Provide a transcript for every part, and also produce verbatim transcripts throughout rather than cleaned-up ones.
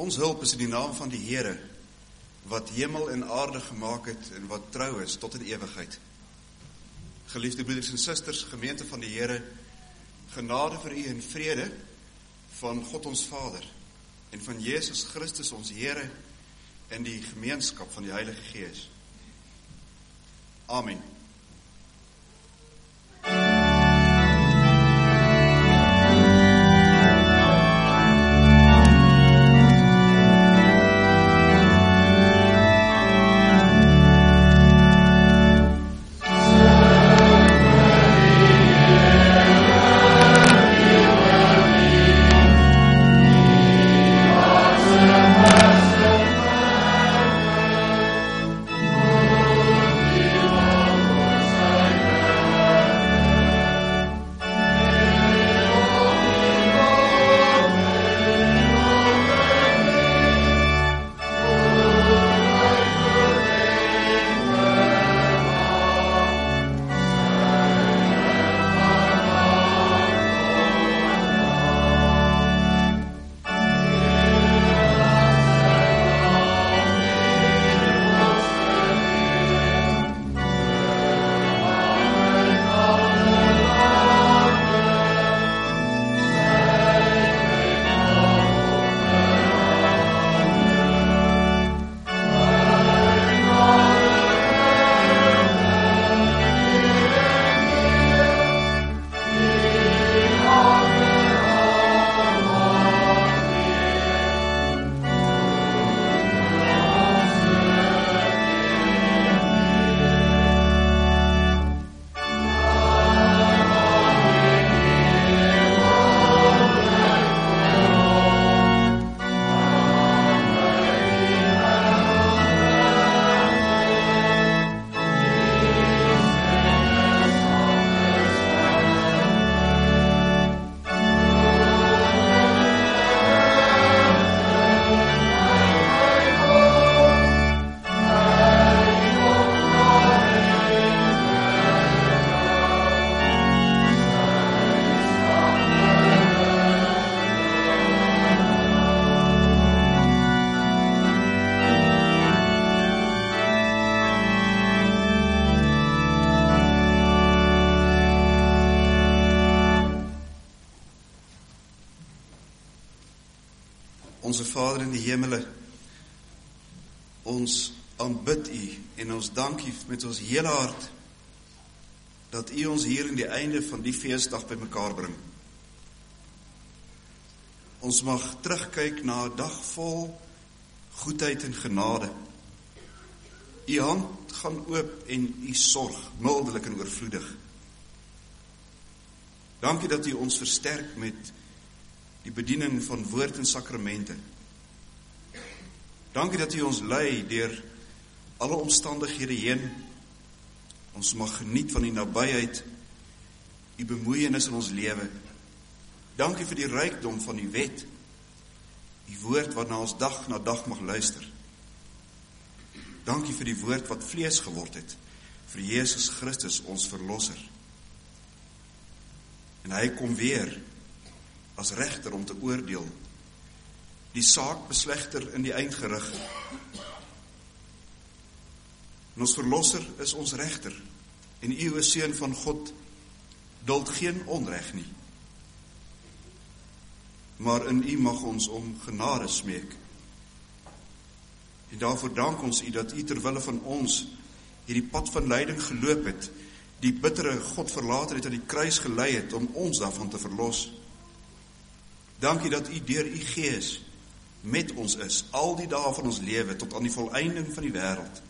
Ons hulp is in die naam van die Here, wat hemel en aarde gemaak het en wat trou is tot in ewigheid. Geliefde broeders en susters, gemeente van die Here, genade vir u en vrede van God ons Vader en van Jesus Christus ons Here en die gemeenskap van die Heilige Gees. Amen. Onze Vader in die hemele, ons aanbid u en ons dank u met ons hele hart dat u ons hier in die einde van die feestdag by mekaar bring. Ons mag terugkyk na 'n dag vol goedheid en genade. U hand gaan oop en u sorg mildelik en oorvloedig. Dankie dat u ons versterk met die bediening van woord en sakramente. Dankie dat u ons lei deur alle omstandighede heen. Ons mag geniet van die nabyheid, u bemoeienis in ons lewe. Dankie vir die rykdom van die wet, die woord waarna ons dag na dag mag luister. Dankie vir die woord wat vlees geword het, vir Jesus Christus ons verlosser. En hy kom weer as regter om te oordeel, die saak beslegter in die eindgerig. En ons verlosser is ons regter, en u, o Seun van God, duld geen onreg nie. Maar in u mag ons om genade smeek. En daarvoor dank ons u dat u terwille van ons hierdie pad van lyding geloop het, die bittere Godverlater het aan die kruis gelei het om ons daarvan te verlos. Dankie dat u deur u Gees met ons is, al die dae van ons lewe, tot aan die volëinding van die wêreld.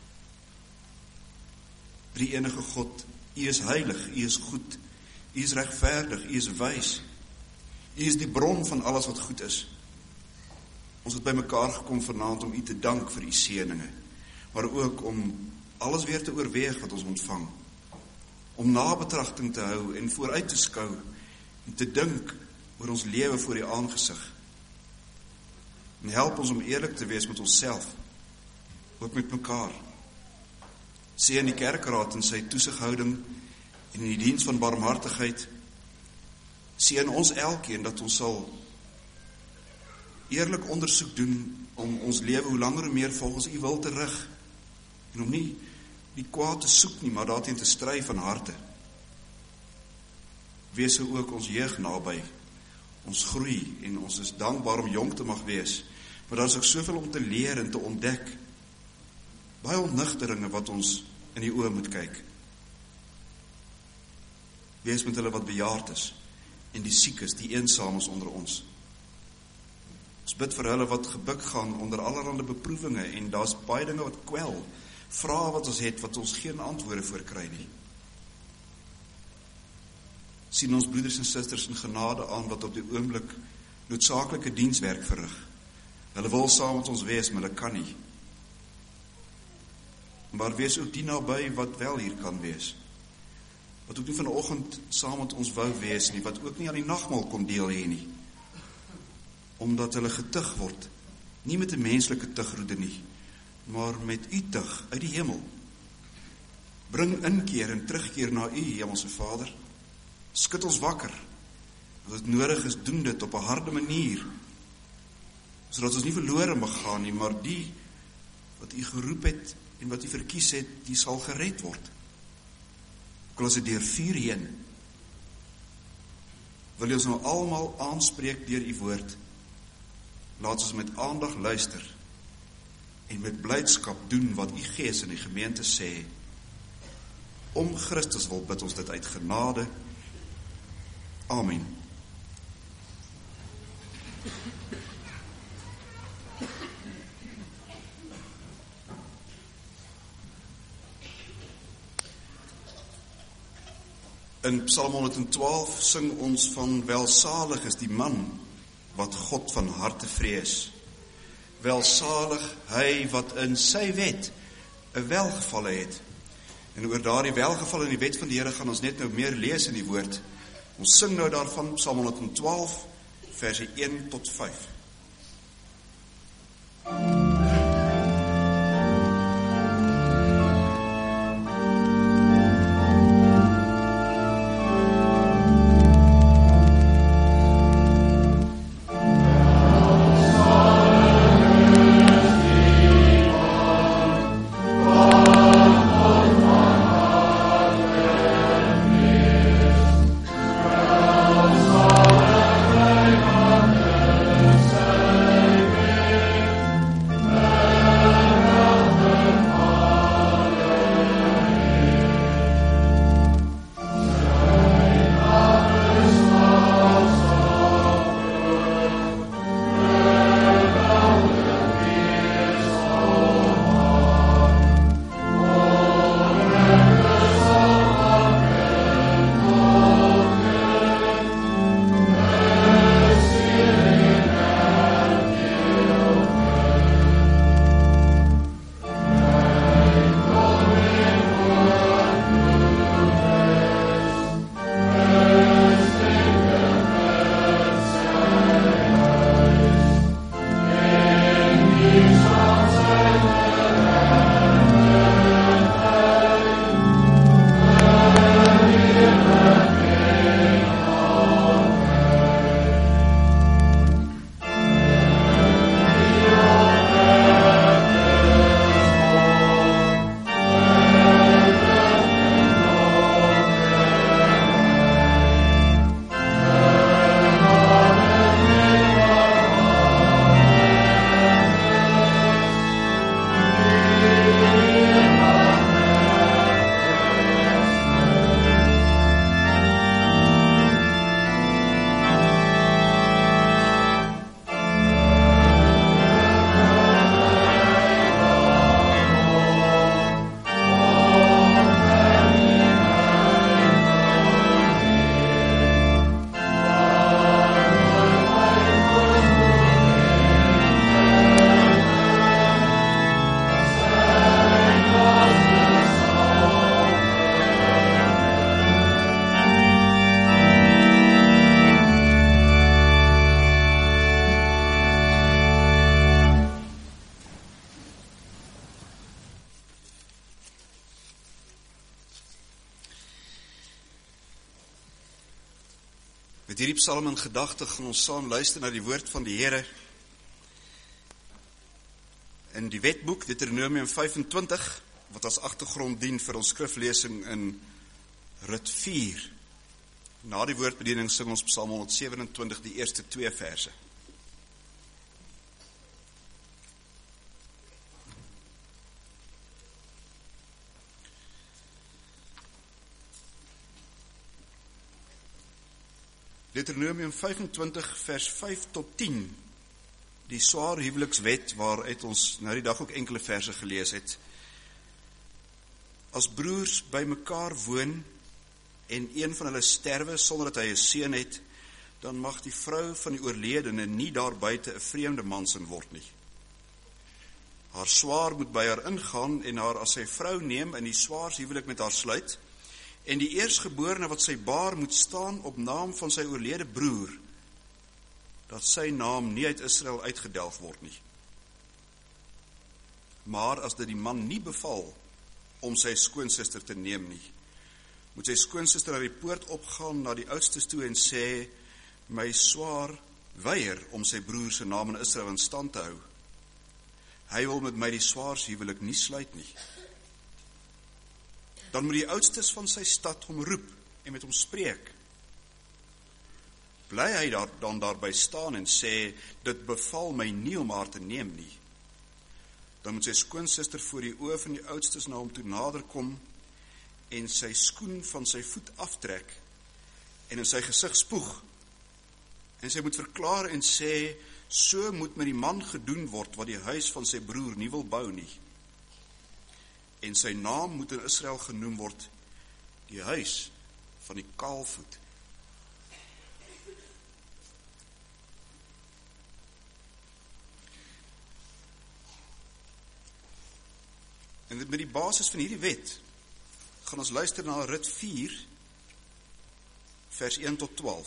Drie enige God, u is heilig, u is goed, u is regverdig, u is wys, u is die bron van alles wat goed is. Ons het by mekaar gekom vanaand om u te dank vir u seëninge, maar ook om alles weer te oorweeg wat ons ontvang, om nabetragting te hou en vooruit te skou, en te dink oor ons lewe voor die aangesig. En help ons om eerlik te wees met onsself, ook met mekaar. Seën die kerkraad in sy toesighouding en in die diens van barmhartigheid. Seën ons elkeen dat ons sal eerlik ondersoek doen om ons lewe hoe langer hoe meer volgens U wil te rig en om nie die kwaad te soek nie, maar daarteen te stry van harte. Wees so ook ons jeug naby, ons groei en ons is dankbaar om jong te mag wees, maar daar is ook soveel om te leer en te ontdek, baie ontnigteringe wat ons in die oë moet kyk. Wees met hulle wat bejaard is en die siekes, die eensames onder ons. Ons bid vir hulle wat gebuk gaan onder allerhande beproevinge en daar's baie dinge wat kwel, vrae wat ons het wat ons geen antwoorde voor kry nie. Sien ons broeders en susters in genade aan wat op die oomblik noodsaaklike dienswerk verrig. Hulle wil saam met ons wees, maar hulle kan nie. Maar wees ook die naby wat wel hier kan wees. Wat ook nie vanoggend saam met ons wou wees nie, wat ook nie aan die nagmaal kon deel hê nie. Omdat hulle getug word, nie met 'n menslike tugroede nie, maar met U tug uit die hemel. Bring inkeer en terugkeer na U, Hemelse Vader. Skud ons wakker. As dit nodig is, doen dit op 'n harde manier, sodat ons nie verlore mag gaan nie, maar die wat U geroep het en wat U verkies het, die sal gered word. Ook al is dit deur vuur heen. Wil U ons nou almal aanspreek deur U woord? Laat ons met aandag luister en met blydskap doen wat U Gees in die gemeente sê. Om Christus wil bid ons dit uit genade. Amen. In Psalm honderdtwaalf sing ons van welsalig is die man wat God van harte vrees. Welsalig hy wat in sy wet 'n welgevalle het. En oor daardie welgevalle in die wet van die Here gaan ons net nou meer lees in die woord. Ons sing nou daarvan Psalm honderdtwaalf verse een tot vyf. Met hierdie psalm in gedagte gaan ons saam luister na die woord van die Here in die wetboek Deuteronomium vyfentwintig, wat as agtergrond dien vir ons skriflesing in Rit vier. Na die woordbediening sing ons Psalm honderdsewenentwintig, die eerste twee verse. Deuteronomium vyfentwintig vers vyf tot tien, die swaar huwelikswet waaruit ons nou die dag ook enkele verse gelees het. As broers by mekaar woon en een van hulle sterwe sonder dat hy 'n seun het, dan mag die vrou van die oorledene nie daar buite 'n vreemde mansin word nie. Haar swaar moet by haar ingaan en haar as sy vrou neem in die swaarshuwelik met haar sluit, en die eersgeborene wat sy baar moet staan op naam van sy oorlede broer, dat sy naam nie uit Israel uitgedelg word nie. Maar as dit die man nie beval om sy skoonsister te neem nie, moet sy skoonsister na die poort opgaan na die oudstes toe en sê, my swaar weier om sy broer se naam in Israel in stand te hou. Hy wil met my die swaarshuwelik nie sluit nie. Dan moet die oudstes van sy stad hom roep en met hom spreek. Bly hy daar, dan daarby staan en sê, dit beval my nie om haar te neem nie. Dan moet sy skoonsister voor die oë van die oudstes na hom toe nader kom en sy skoen van sy voet aftrek en in sy gesig spoeg. En sy moet verklaar en sê, so moet met die man gedoen word wat die huis van sy broer nie wil bou nie. En sy naam moet in Israel genoem word, die huis van die kaalvoet. En met die basis van hierdie wet, gaan ons luister na Rit vier, vers een tot twaalf.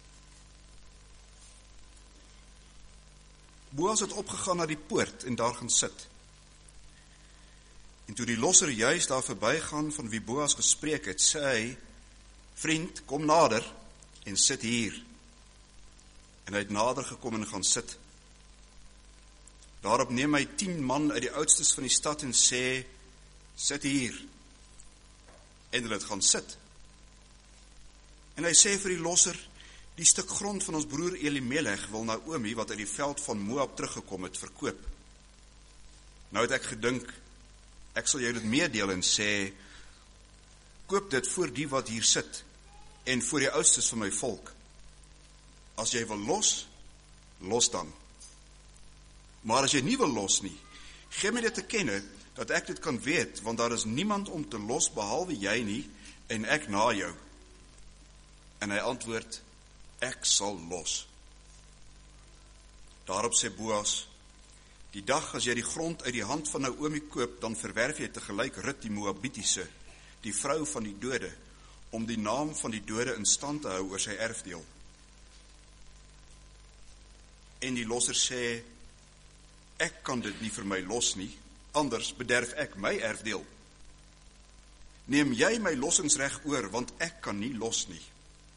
Boas het opgegaan na die poort en daar gaan sit. En toe die losser juis daar verbygaan van wie Boas gespreek het, sê hy, vriend, kom nader en sit hier. En hy het nader gekom en gaan sit. Daarop neem hy tien man uit die oudstes van die stad en sê, sit hier. En hulle het gaan sit. En hy sê vir die losser, die stuk grond van ons broer Elimelech wil Naomi, wat uit die veld van Moab teruggekom het, verkoop. Nou het ek gedink, ek sal jou dit meedeel en sê, koop dit voor die wat hier sit, en voor die oudstes van my volk. As jy wil los, los dan. Maar as jy nie wil los nie, gee my dit te kenne, dat ek dit kan weet, want daar is niemand om te los behalwe jy nie, en ek na jou. En hy antwoord, ek sal los. Daarop sê Boas, die dag as jy die grond uit die hand van Naomi koop, dan verwerf jy tegelyk Rut die Moabitiese, die vrou van die dode, om die naam van die dode in stand te hou oor sy erfdeel. En die losser sê, ek kan dit nie vir my los nie, anders bederf ek my erfdeel. Neem jy my lossingsreg oor, want ek kan nie los nie.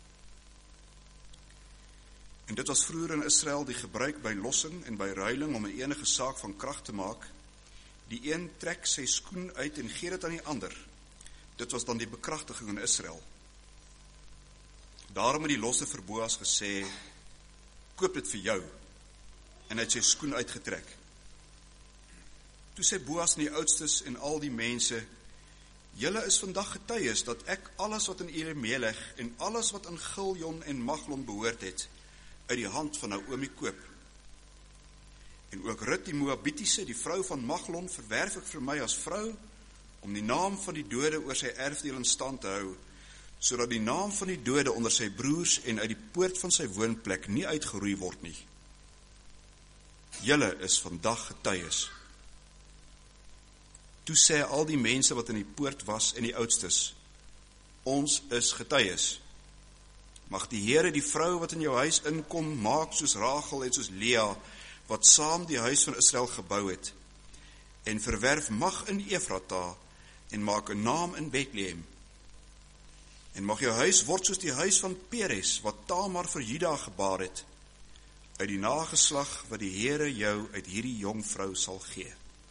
En dit was vroeër in Israel die gebruik by lossing en by ruiling om 'n enige saak van krag te maak. Die een trek sy skoen uit en gee dit aan die ander. Dit was dan die bekragtiging in Israel. Daarom het die losser vir Boas gesê, koop dit vir jou. En hy het sy skoen uitgetrek. Toe sê Boas en die oudstes en al die mense, julle is vandag getuies dat ek alles wat in Elimelech en alles wat in Giljon en Maglon behoort het, uit die hand van Naomi koop. En ook Rut die Moabitiese, die vrou van Maglon, verwerf ek vir my as vrou, om die naam van die dode oor sy erfdeel in stand te hou, sodat die naam van die dode onder sy broers en uit die poort van sy woonplek nie uitgeroei word nie. Julle is vandag getuies. Toe sê al die mense wat in die poort was en die oudstes, ons is getuies. Mag die Here die vrou wat in jou huis inkom, maak soos Rachel en soos Lea, wat saam die huis van Israel gebou het, en verwerf mag in Efrata, en maak 'n naam in Bethlehem. En mag jou huis word soos die huis van Peres, wat Tamar vir Juda gebaar het, uit die nageslag wat die Here jou uit hierdie jong vrou sal gee.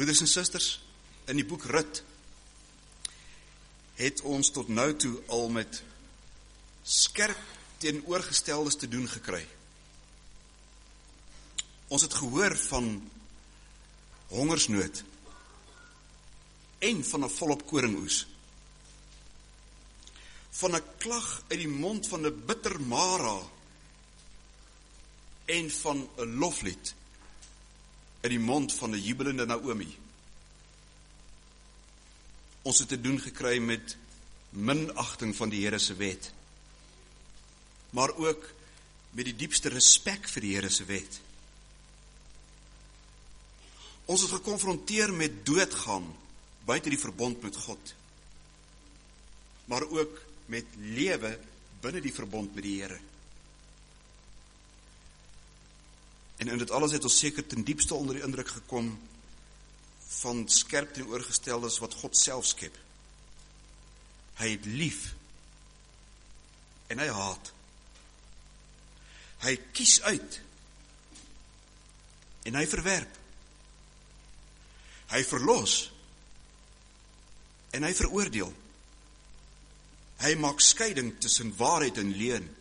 Broeders en susters, in die boek Rut het ons tot nou toe al met skerp teenoorgesteldes te doen gekry. Ons het gehoor van hongersnood en van 'n volop koringoes. Van 'n klag uit die mond van 'n bitter Mara en van 'n loflied uit die mond van 'n jubelende Naomi. Ons het te doen gekry met minagting van die Here se wet, maar ook met die diepste respek vir die Here se wet. Ons het gekonfronteer met doodgaan buite die verbond met God, maar ook met lewe binne die verbond met die Here. En in dit alles het ons seker ten diepste onder die indruk gekom van skerp teenoorgesteldes wat God self skep. Hy het lief en hy haat. Hy kies uit en hy verwerp. Hy verlos en hy veroordeel. Hy maak skeiding tussen waarheid en leuen.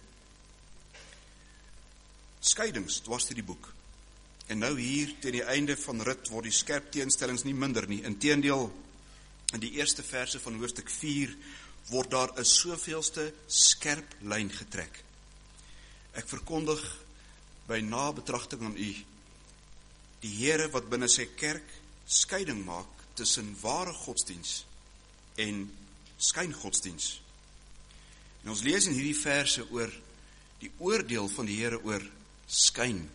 Skeidings dwars deur die boek. En nou hier, teen die einde van Rut, word die skerp teenstellings nie minder nie. Inteendeel, in die eerste verse van hoofstuk vier, word daar 'n soveelste skerp lyn getrek. Ek verkondig by nabetragting aan u, die Here wat binne sy kerk skeiding maak tussen ware godsdiens en skyngodsdiens. En ons lees in hierdie verse oor die oordeel van die Here oor skyn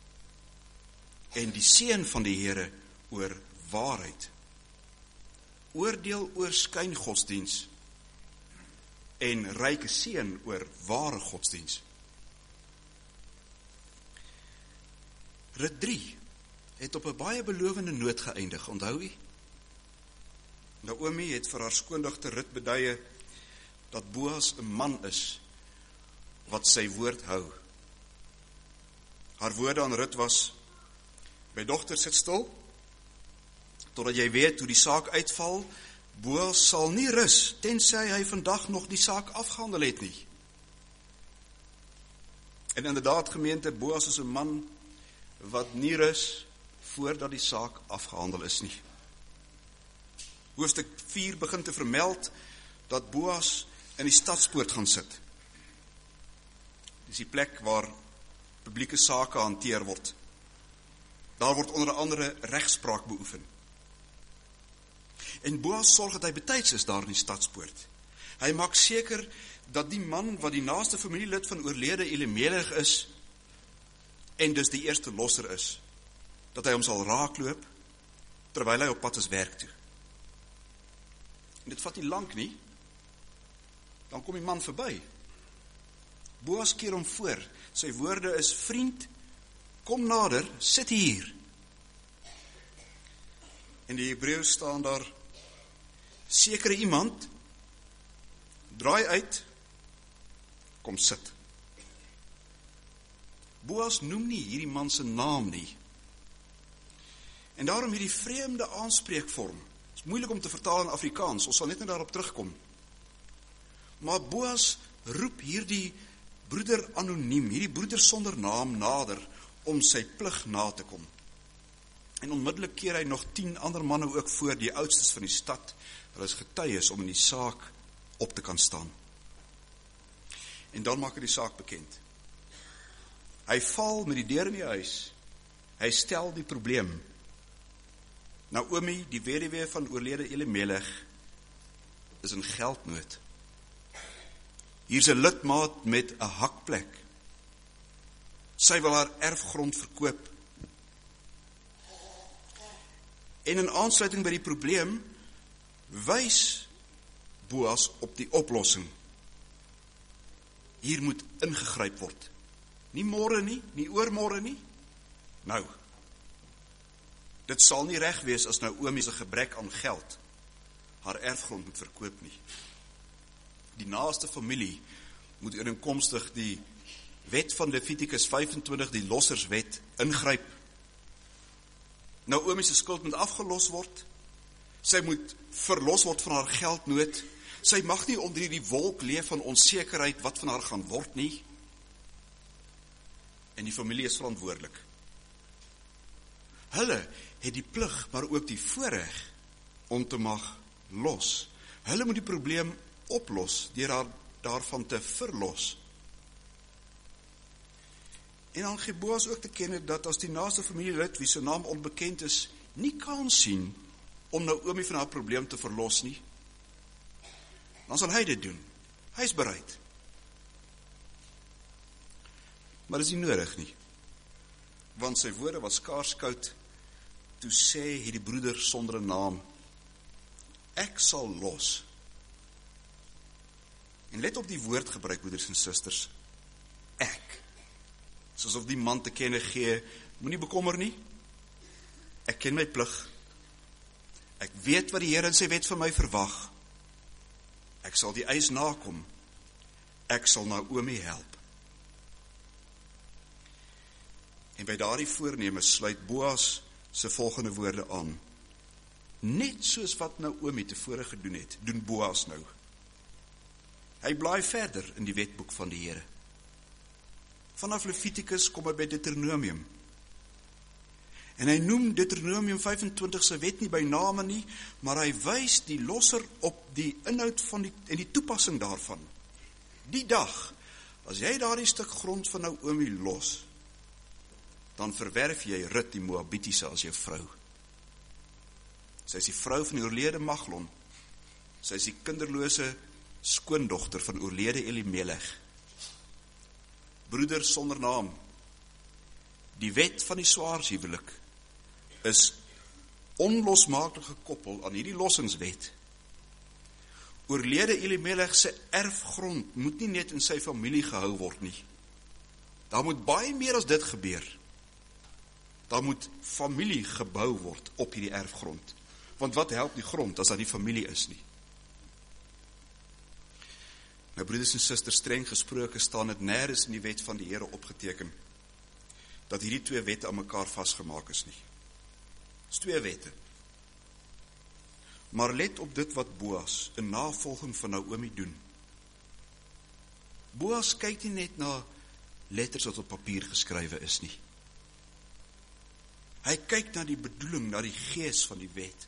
en die seën van die Here oor waarheid. Oordeel oor skyngodsdiens en ryke seën oor ware godsdiens. Rut drie het op 'n baie belovende noot geëindig, onthou u? Naomi het vir haar skoondogter Rut beduie dat Boas 'n man is wat sy woord hou. Haar woorde aan Rut was: "My dogter, sit stil, totdat jy weet hoe die saak uitval. Boas sal nie rus, tensy hy vandag nog die saak afgehandel het nie." En inderdaad, gemeente, Boas is 'n man wat nie rus voordat die saak afgehandel is nie. Hoofstuk vier begin te vermeld dat Boas in die stadspoort gaan sit. Dis die plek waar publieke sake hanteer word. Daar word onder andere regspraak beoefen. En Boas sorg dat hy betyds is daar in die stadspoort. Hy maak seker dat die man wat die naaste familielid van oorlede Elimelech is, en dus die eerste losser is, dat hy hom sal raakloop, terwyl hy op pad is werk toe. En dit vat nie lank nie, dan kom die man verby. Boas keer hom voor, sy woorde is: "Vriend, kom nader, sit hier." In die Hebreëus staan daar: "Sekere iemand, draai uit, kom sit." Boas noem nie hierdie man se naam nie. En daarom hierdie vreemde aanspreekvorm. Het is moeilik om te vertaal in Afrikaans, ons sal net nou daarop terugkom. Maar Boas roep hierdie broeder anoniem, hierdie broeder sonder naam nader, om sy plig na te kom. En onmiddellik keer hy nog tien ander manne ook voor, die oudstes van die stad. Hulle is getuies om in die saak op te kan staan. En dan maak hy die saak bekend. Hy val met die deur in die huis. Hy stel die probleem. Naomi, die weduwee van oorlede Elimelech, is in geldnood. Hier's 'n lidmaat met 'n hakplek. Sy wil haar erfgrond verkoop. En in aansluiting by die probleem, wys Boas op die oplossing. Hier moet ingegryp word. Nie môre nie, nie oormôre nie. Nou, dit sal nie reg wees as Naomi se gebrek aan geld haar erfgrond moet verkoop nie. Die naaste familie moet ooreenkomstig die wet van Levitikus vyf en twintig, die losserswet, ingryp. Naomi se skuld moet afgelos word. Sy moet verlos word van haar geldnood. Sy mag nie onder die wolk leef van onsekerheid wat van haar gaan word nie. En die familie is verantwoordelik. Hulle het die plig, maar ook die voorreg om te mag los. Hulle moet die probleem oplos, deur haar daarvan te verlos. En dan gee Boas ook te kenne dat as die naaste familielid, wie sy naam onbekend is, nie kan sien om Naomi van haar probleem te verlos nie, dan sal hy dit doen. Hy is bereid. Maar dit is nie nodig nie, want sy woorde was skaars koud, toe sê hy die broeder sonder 'n naam, ek sal los. En let op die woord gebruik, broeders en susters, ek. Soos of die man te kenne gee, moenie bekommer nie, ek ken my plig, ek weet wat die Here in sy wet van my verwag, ek sal die eis nakom, ek sal Naomi help. En by daardie voorneme sluit Boas sy volgende woorde aan. Net soos wat Naomi tevore gedoen het, doen Boas nou. Hy blaai verder in die wetboek van die Here. Vanaf Levitikus kom hy by Deuteronomium. En hy noem Deuteronomium vyfentwintig sy wet nie by name nie, maar hy wys die losser op die inhoud van die, en die toepassing daarvan. Die dag, as jy daardie stuk grond van Naomi los, dan verwerf jy Rut die Moabitiese as jou vrou. Sy is die vrou van die oorlede Maglon. Sy is die kinderlose skoondogter van oorlede Elimelech. Broeder sonder naam, die wet van die swaarshuwelik is onlosmaaklik gekoppel aan hierdie lossingswet. Oorlede Elimelech se erfgrond moet nie net in sy familie gehou word nie. Daar moet baie meer as dit gebeur. Daar moet familie gebou word op hierdie erfgrond. Want wat help die grond as daar nie familie is nie? Nou broeders en susters, streng gesproke staan dit nêrens in die wet van die Here opgeteken dat hierdie twee wette aan mekaar vasgemaak is nie. Dis twee wette. Maar let op dit wat Boas in navolging van Naomi doen. Boas kyk nie net na letters wat op papier geskrywe is nie. Hy kyk na die bedoeling, na die gees van die wet.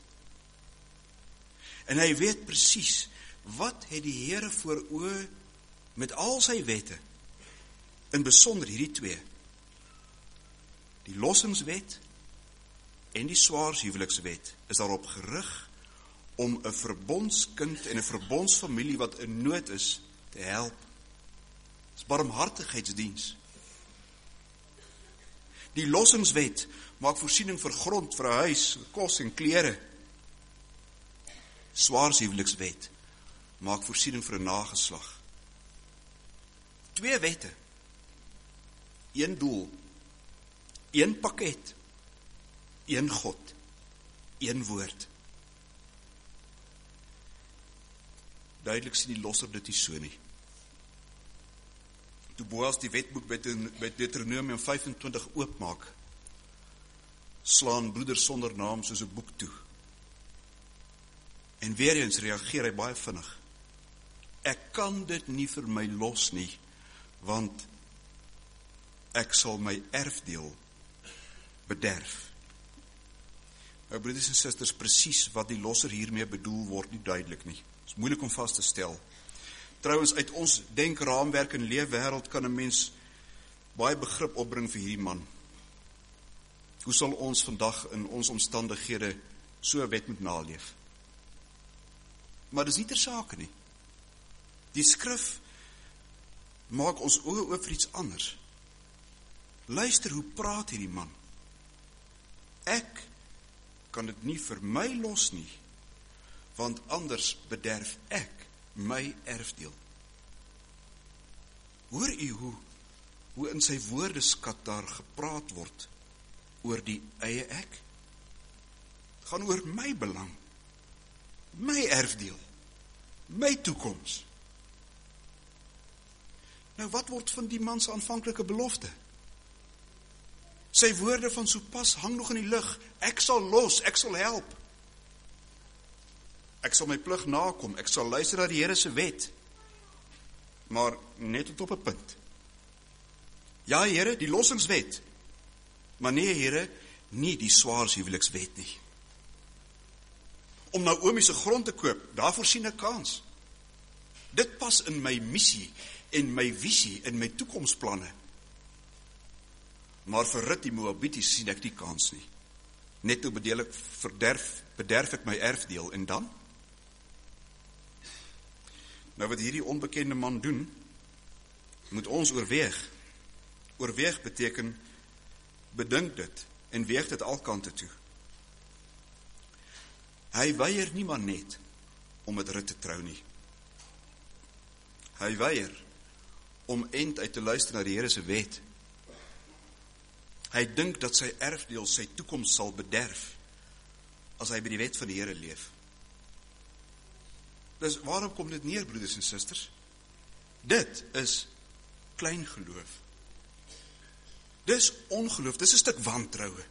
En hy weet presies, wat het die Here voor oë met al sy wette, in besonder hierdie twee, die lossingswet en die swaarshuwelikswet, is daarop gerig om 'n verbondskind en 'n verbondsfamilie wat in nood is, te help. Dit is barmhartigheidsdiens. Die lossingswet maak voorsiening vir grond, vir 'n huis, kos en klere. Swaarshuwelikswet maak voorsiening vir 'n nageslag. Twee wette, een doel, een pakket, een God, een woord. Duidelik sien die losser dit nie so nie. Toe Boas die wetboek by Deuteronomium vyfentwintig oopmaak, slaan broeder sonder naam soos 'n boek toe. En weer eens reageer hy baie vinnig. Ek kan dit nie vir my los nie, want ek sal my erfdeel bederf. Nou broeders en susters, presies wat die losser hiermee bedoel word nie duidelik nie. Dit is moeilik om vas te stel. Trouwens, uit ons denkraamwerk en leefwêreld kan 'n mens baie begrip opbring vir hierdie man. Hoe sal ons vandag in ons omstandighede so 'n wet moet naleef? Maar dis nie ter sake nie. Die skrif maak ons oë oop vir iets anders. Luister hoe praat hierdie man. Ek kan dit nie vir my los nie, want anders bederf ek my erfdeel. Hoor u hoe, hoe in sy woordeskat daar gepraat word oor die eie ek? Het gaan oor my belang, my erfdeel, my toekoms. Nou wat word van die man se aanvanklike belofte? Sy Sy woorde van sopas hang nog in die lug. Ek sal los, ek sal help. Ek sal my plig nakom, ek sal luister na die Here se wet. Maar net tot op 'n punt. Ja, Here, die lossingswet. Maar nee, Here, nie die swaarshuwelikswet nie. Om Naomi se grond te koop, daarvoor sien ek kans. Dit pas in my missie en my visie en my toekomsplanne. Maar vir Rut die Moabities sien ek die kans nie. Net toe bedeel ek, verderf, bederf ek my erfdeel en dan? Nou wat hierdie onbekende man doen, moet ons oorweeg. Oorweeg beteken, bedink dit en weeg dit al kante toe. Hy weier nie maar net om met Rut te trou nie. Hy weier om end uit te luister na die Here se wet. Hy dink dat sy erfdeel sy toekoms sal bederf as hy by die wet van die Here leef. Dus waarom kom dit neer, broeders en susters? Dit is klein geloof. Dis ongeloof, dis 'n stuk wantroue.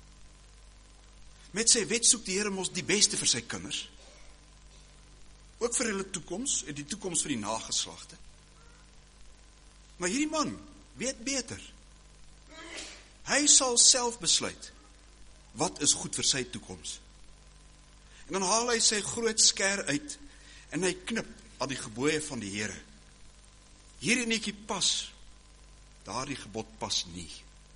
Met sy wet soek die Here mos die beste vir sy kinders. Ook vir hulle toekoms en die toekoms vir die nageslagte. Maar hierdie man weet beter. Hy sal self besluit wat is goed vir sy toekoms. En dan haal hy sy groot sker uit en hy knip aan die gebooie van die Here. Hierdie netjie pas, daardie gebod pas nie.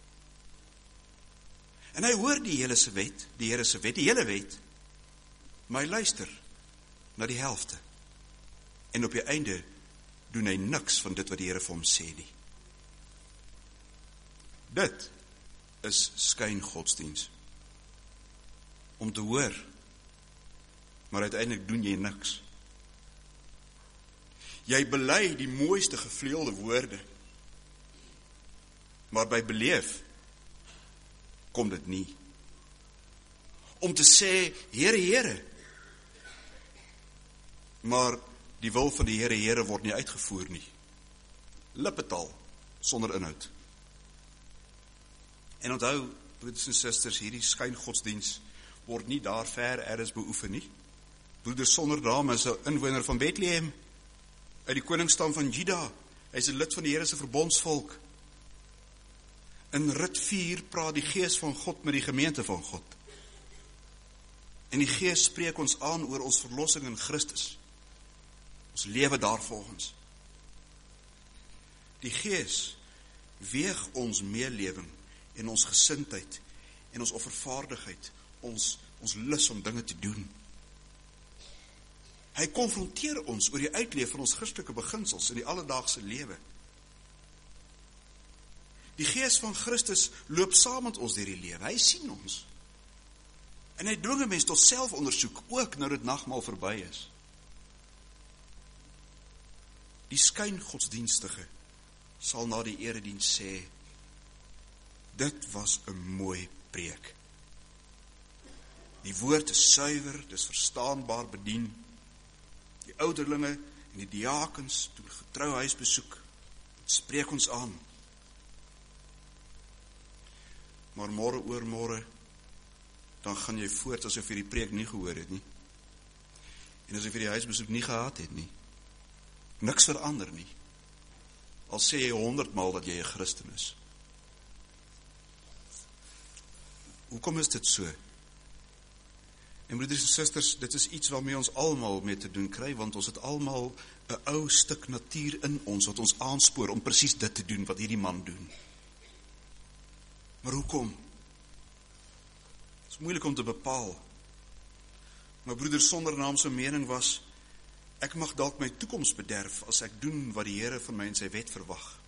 En hy hoor die hele se wet, die Here se wet, die hele wet, maar hy luister na die helfte. En op die einde doen hy niks van dit wat die Here vir hom sê nie. Dit is skyngodsdiens. Om te hoor, maar uiteindelik doen jy niks. Jy bely die mooiste gevleelde woorde, maar by beleef kom dit nie. Om te sê, Here, Here, maar die wil van die Here, Here word nie uitgevoer nie. Lippetaal, sonder inhoud. En onthou, broeders en susters, hierdie skyngodsdiens word nie daar ver ergens beoefen nie. Broeder sonder dame is 'n inwoner van Bethlehem, uit die koningsstam van Juda. Hy is 'n lid van die Here se verbondsvolk. In Rut vier praat die Gees van God met die gemeente van God. En die Gees spreek ons aan oor ons verlossing in Christus. Ons lewe daarvolgens. Die Gees weeg ons meelewing en ons gesindheid en ons offervaardigheid, ons, ons lus om dinge te doen. Hy konfronteer ons oor die uitleef van ons Christelike beginsels in die alledaagse lewe. Die Gees van Christus loop saam met ons deur die lewe. Hy sien ons. En hy dwing 'n mens tot selfondersoek, ook nou dit nagmaal verby is. Die skyngodsdienstige sal na die erediens sê, dit was 'n mooi preek. Die woord is suiwer, dis verstaanbaar bedien. Die ouderlinge en die diakens doen getrou huisbesoek. Dit spreek ons aan. Maar môre oor môre, dan gaan jy voort asof jy die preek nie gehoor het nie. En asof jy die huisbesoek nie gehad het nie. Niks verander nie. Al sê jy honderdmaal dat jy 'n Christen is. Hoekom is dit so? En broeders en susters, dit is iets waarmee ons almal mee te doen kry, want ons het almal 'n ou stuk natuur in ons wat ons aanspoor om presies dit te doen wat hierdie man doen. Maar hoekom? Het is moeilik om te bepaal. Maar broeder sonder naam se mening was, ek mag dalk my toekoms bederf as ek doen wat die Here van my in sy wet verwag.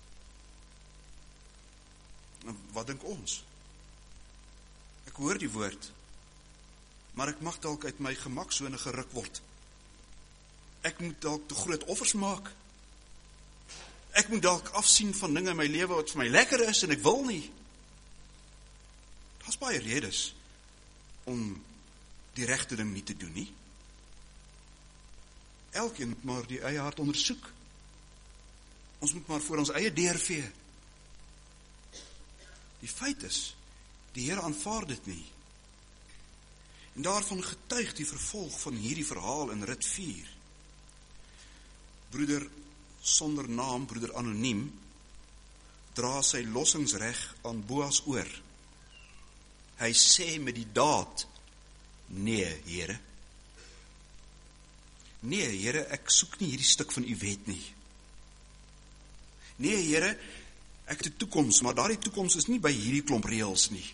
En wat dink ons? Ek hoor die woord, maar ek mag dalk uit my gemaksone geruk word. Ek moet dalk te groot offers maak. Ek moet dalk afsien van dinge in my lewe wat vir my lekker is en ek wil nie. Daar's baie redes om die regte ding nie te doen nie. Elkeen moet maar die eie hart ondersoek. Ons moet maar voor ons eie deur vee. Die feit is, die Here aanvaar dit nie. En daarvan getuig die vervolg van hierdie verhaal in Rit vier. Broeder sonder naam, broeder anoniem, dra sy lossingsreg aan Boas oor. Hy sê met die daad, nee, Here. Nee, Here, ek soek nie hierdie stuk van u wet nie. Nee, Here, ek het 'n toekoms, maar daardie toekoms is nie by hierdie klomp reëls nie.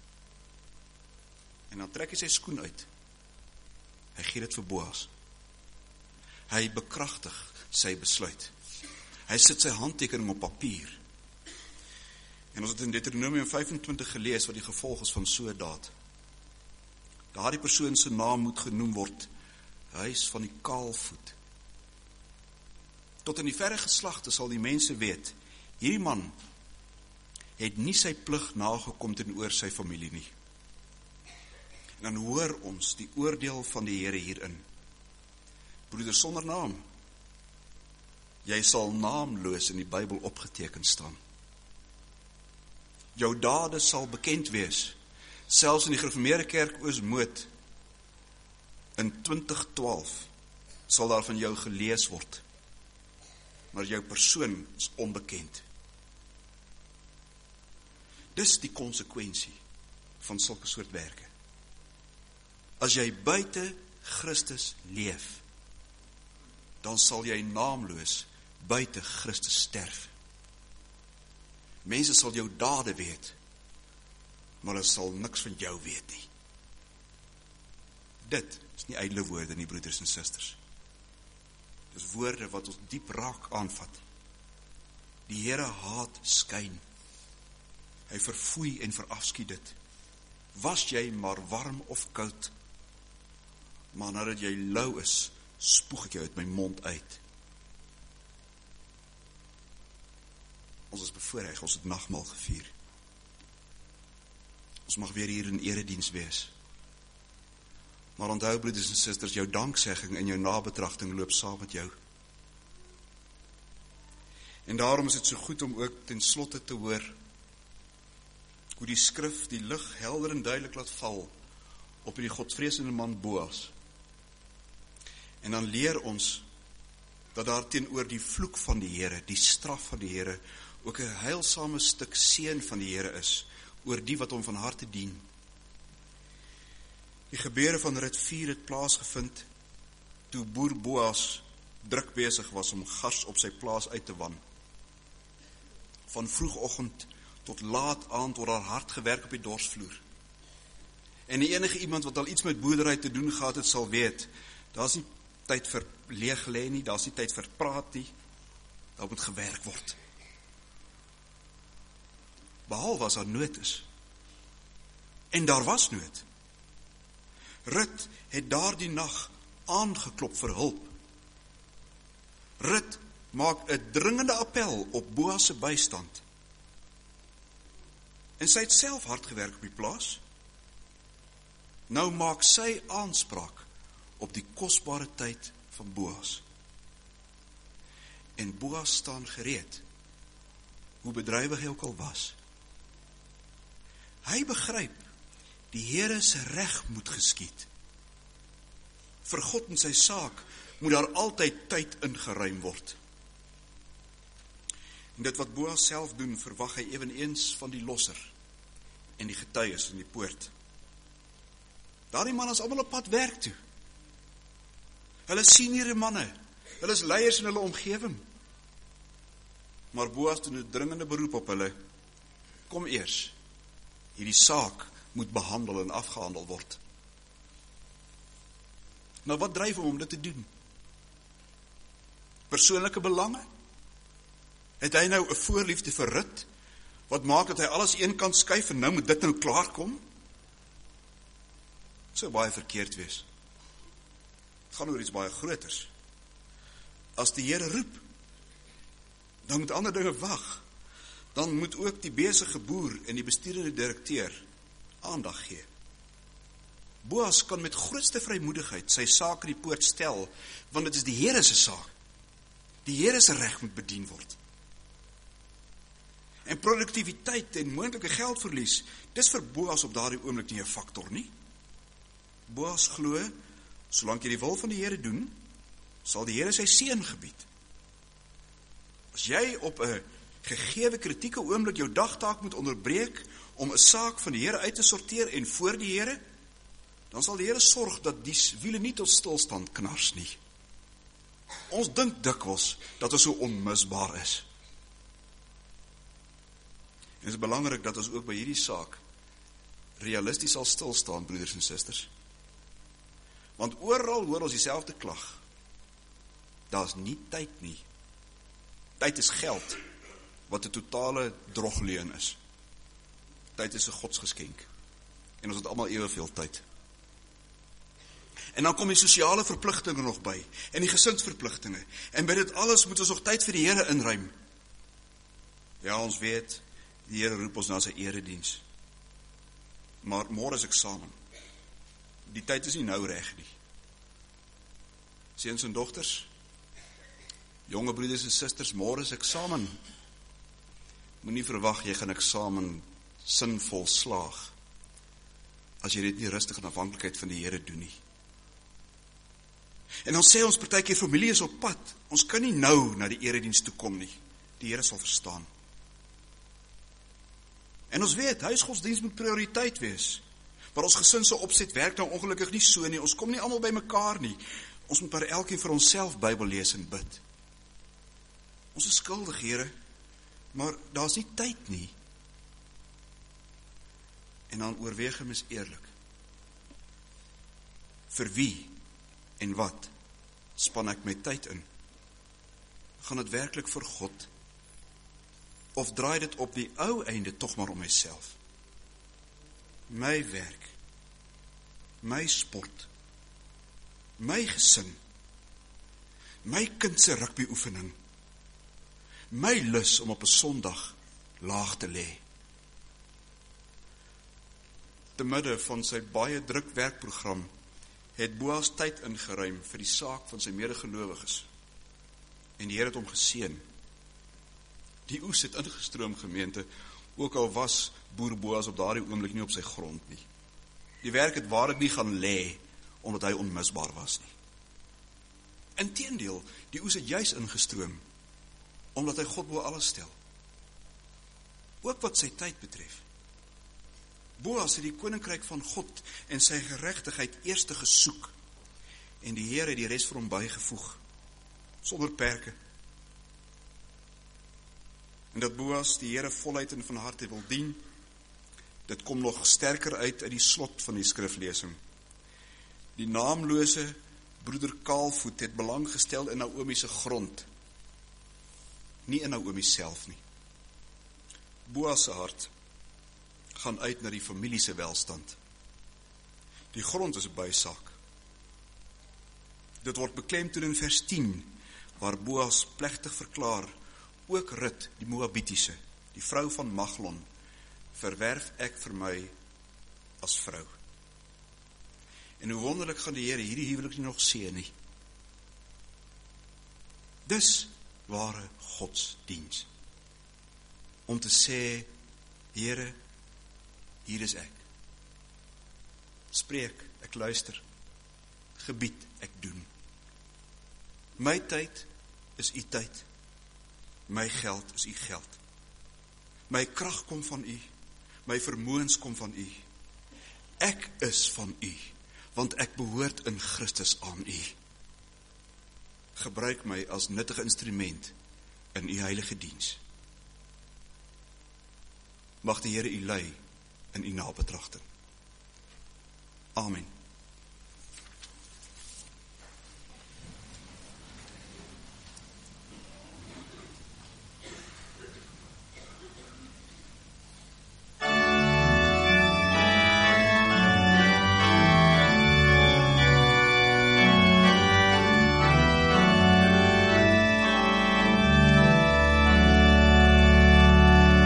En dan trek hy sy skoen uit. Hy gee dit vir Boas. Hy bekragtig sy besluit. Hy sit sy handtekening op papier. En ons het in Deuteronomium vyfentwintig gelees wat die gevolg is van so 'n daad. Daardie persoon se naam moet genoem word, huis van die kaalvoet. Tot in die verre geslagte sal die mense weet, hierdie man het nie sy plig nagekom teenoor sy familie nie. En dan hoor ons die oordeel van die Here hierin. Broeder sonder naam, jy sal naamloos in die Bybel opgeteken staan. Jou dade sal bekend wees, selfs in die gereformeerde kerk Oosmoed, in twintig twaalf sal daar van jou gelees word, maar jou persoon is onbekend. Dis die konsekwensie van sulke soort werke. As jy buite Christus leef, dan sal jy naamloos buite Christus sterf. Mense sal jou dade weet, maar hulle sal niks van jou weet nie. Dit is nie ydelle woorde nie, broeders en susters. Dis woorde wat ons diep raak aanvat. Die Here haat skyn. Hy verfoei en verafskiet dit. Was jy maar warm of koud, maar nadat jy lou is, spoeg ek jou uit my mond uit. Ons is bevoorreg, ons het nagmaal gevier. Ons mag weer hier in erediens wees. Maar onthou, broeders en susters, jou danksegging en jou nabetragting loop saam met jou. En daarom is dit so goed om ook ten slotte te hoor hoe die skrif die lig helder en duidelik laat val op die godvreesende man Boas. En dan leer ons dat daar teenoor die vloek van die Here, die straf van die Here, ook 'n heilsame stuk seën van die Here is oor die wat hom van harte dien. Die gebeure van Rit vier het plaasgevind toe boer Boas druk besig was om gars op sy plaas uit te wan. Van vroegoggend tot laat aand word daar hard gewerk op die dorsvloer. En die enige iemand wat al iets met boerdery te doen gehad het, sal weet, daar's nie tyd vir leeg lê nie, daar's nie tyd vir praat nie, daar moet gewerk word. Behalwe as daar nood is. En daar was nood. Rut het daardie nag aangeklop vir hulp. Rut maak 'n dringende appel op Boas se bystand. En sy het self hard gewerk op die plaas. Nou maak sy aanspraak op die kosbare tyd van Boas. En Boas staan gereed, hoe bedrywig hy ook al was. Hy begryp, die Here se reg moet geskied. Vir God en sy saak moet daar altyd tyd ingeruim word. En dit wat Boas self doen, verwag hy eweneens van die losser en die getuies in die poort. Daardie man is almal op pad werk toe. Hulle senior manne, hulle is leiers in hulle omgewing. Maar Boas doen 'n dringende beroep op hulle. Kom eers, hierdie saak moet behandel en afgehandel word. Nou wat dryf hom om dit te doen? Persoonlike belange? Het hy nou 'n voorliefde vir Rut, wat maak dat hy alles een kant skuif en nou moet dit nou klaarkom? Sou baie verkeerd wees. Het gaan oor iets baie groters. As die Here roep, dan moet ander dinge wag. Dan moet ook die besige boer en die besturende direkteur aandag gee. Boas kan met grootste vrymoedigheid sy saak in die poort stel, want dit is die Here se saak. Die Here se reg moet bedien word. En produktiwiteit en moontlike geldverlies, dis vir Boas op daardie oomblik nie 'n faktor nie. Boas glo, solank jy die wil van die Here doen, sal die Here sy seën gebied. As jy op 'n gegewe kritieke oomblik jou dagtaak moet onderbreek om 'n saak van die Here uit te sorteer en voor die Here, dan sal die Here sorg dat die wiele nie tot stilstand knars nie. Ons dink dikwels dat ons so onmisbaar is. En het is belangrik dat ons ook by hierdie saak realisties sal stilstaan, broeders en susters. Want oral hoor ons dieselfde klag. Daar is nie tyd nie. Tyd is geld, wat 'n totale drogleuen is. Tyd is 'n godsgeskenk. En ons het almal eweveel tyd. En dan kom die sosiale verpligtinge nog by, en die gesinsverpligtinge. En by dit alles moet ons nog tyd vir die Here inruim. Ja, ons weet, die Here roep ons na sy erediens. Maar môre is eksamen. Die tyd is nie nou reg nie. Seuns en dogters, jonge broeders en susters, môre is eksamen. Moenie verwag jy gaan eksamen sinvol slaag, as jy dit nie rustig in afhanklikheid van die Here doen nie. En dan sê ons partykeer, familie is op pad. Ons kan nie nou na die erediens toe kom nie. Die Here sal verstaan. En ons weet, huisgodsdienst moet prioriteit wees. Maar ons gesinse opset werk nou ongelukkig nie so nie. Ons kom nie almal by mekaar nie. Ons moet maar elkeen vir onsself Bybel lees en bid. Ons is skuldig, Here, maar daar is nie tyd nie. En dan oorweeg hom is eerlik. Vir wie en wat span ek my tyd in? Gaan dit werklik vir God? Of draai dit op die ou einde tog maar om myself? My werk, my sport, my gesin, my kind se rugby-oefening, my lus om op 'n Sondag laag te lê. Te midde van sy baie druk werkprogram het Boas tyd ingeruim vir die saak van sy medegelowiges. En die Here het hom geseën. Die oes het ingestroom, gemeente, ook al was boer Boas op daardie oomblik nie op sy grond nie. Die werk het waarlik nie gaan lê, omdat hy onmisbaar was nie. Inteendeel, die oes het juis ingestroom, omdat hy God bo alles stel. Ook wat sy tyd betref. Boas het die koninkryk van God en sy geregtigheid eerste gesoek, en die Here het die res vir hom bygevoeg, sonder perke. En dat Boas die Here voluit en van harte wil dien, dit kom nog sterker uit uit die slot van die skriflesing. Die naamlose broeder Kaalvoet het belang gestel in Naomi se grond, nie in Naomi self nie. Boas se hart gaan uit na die familie se welstand. Die grond is 'n bysaak. Dit word beklemtoon in vers tien, waar Boas plegtig verklaar, ook Rut, die Moabitiese, die vrou van Maglon, verwerf ek vir my as vrou. En hoe wonderlik gaan die Here hierdie huwelik nie nog seën nie. Dis ware godsdiens. Om te sê, Here, hier is ek. Spreek, ek luister. Gebied, ek doen. My tyd is u tyd. My geld is u geld. My krag kom van u. My vermoëns kom van u. Ek is van u, want ek behoort in Christus aan u. Gebruik my as nuttige instrument in u heilige diens. Mag die Here u lei in u nabetragting. Amen.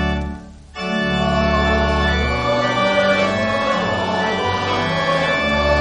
Oh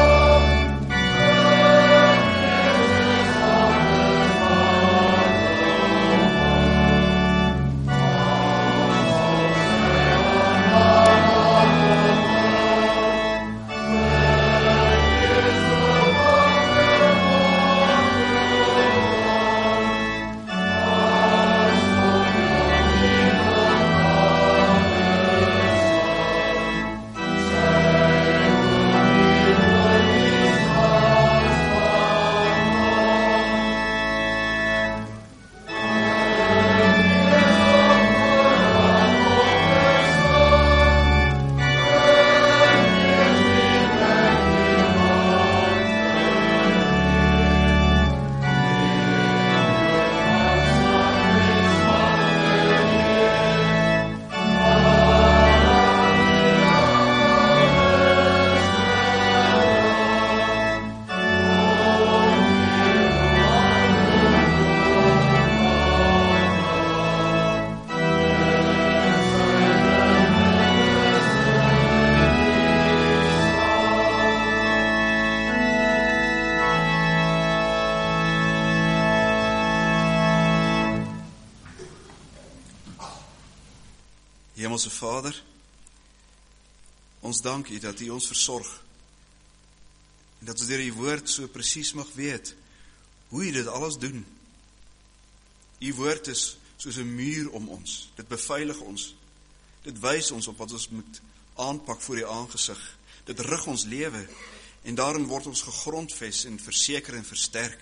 Hemelse Vader, ons dank U dat U ons versorg, en dat ons deur U woord so presies mag weet, hoe U dit alles doen. U woord is soos 'n muur om ons, dit beveilig ons, dit wys ons op wat ons moet aanpak voor U aangesig, dit rig ons lewe, en daarin word ons gegrondves en verseker en versterk.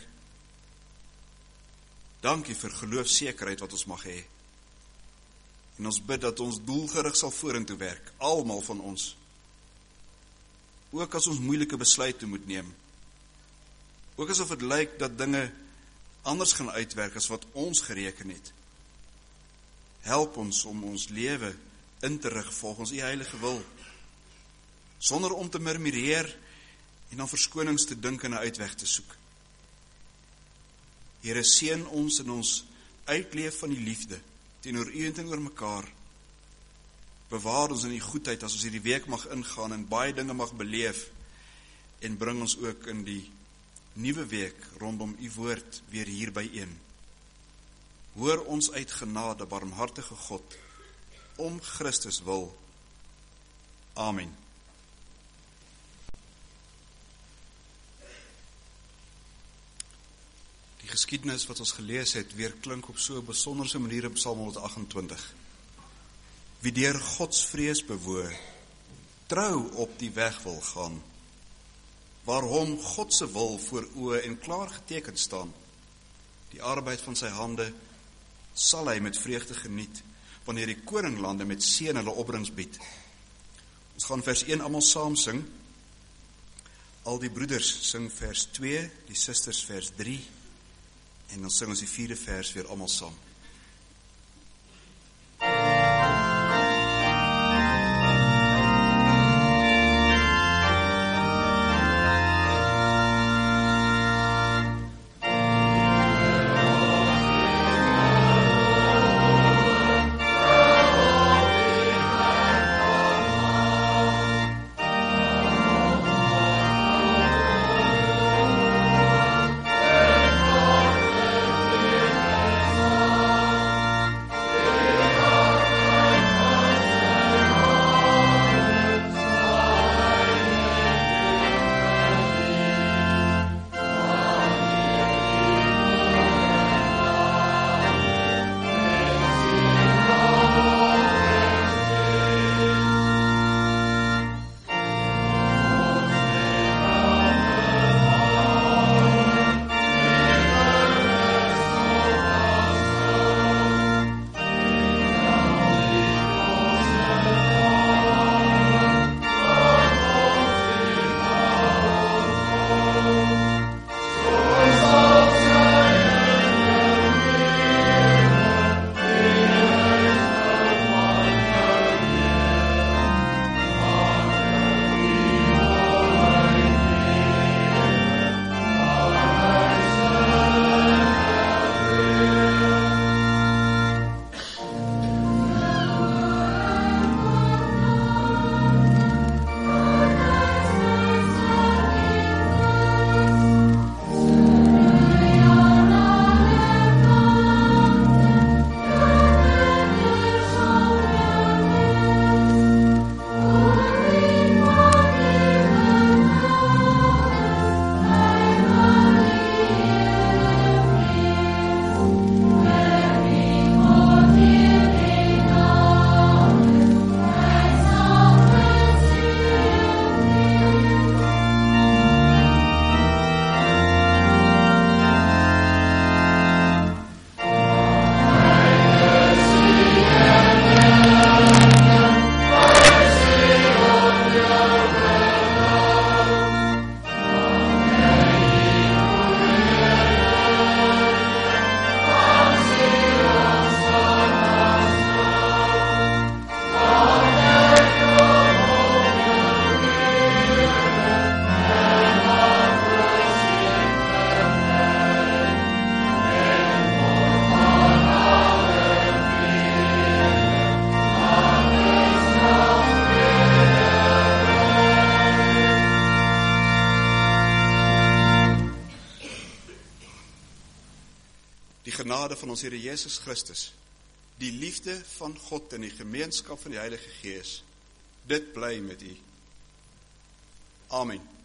Dankie vir geloofsekerheid wat ons mag hê. En ons bid dat ons doelgerig sal vorentoe werk, almal van ons. Ook as ons moeilike besluite moet neem. Ook asof het lyk dat dinge anders gaan uitwerk as wat ons gereken het. Help ons om ons lewe in te rig volgens U heilige wil, sonder om te murmureer en dan verskonings te dink en 'n uitweg te soek. Here, seën ons in ons uitleef van die liefde teenoor U en teenoor mekaar. Bewaar ons in die goedheid as ons hierdie week mag ingaan en baie dinge mag beleef, en bring ons ook in die nuwe week rondom U woord weer hier byeen. Hoor ons uit genade, barmhartige God, om Christus wil. Amen. Die geskiedenis wat ons gelees het, weer klink op so 'n besonderse manier in Psalm honderd agt-en-twintig. Wie deur Gods vrees bewoon, trou op die weg wil gaan, waar hom God se wil voor oë en klaar geteken staan. Die arbeid van sy hande sal hy met vreugde geniet, wanneer die koninglande met seën hulle opbrengs bied. Ons gaan vers een almal saam sing. Al die broeders sing vers twee, die susters vers drie, en dan sing ons die vierde vers weer almal saam. Die genade van ons Here Jesus Christus, die liefde van God en die gemeenskap van die Heilige Gees, dit bly met u. Amen.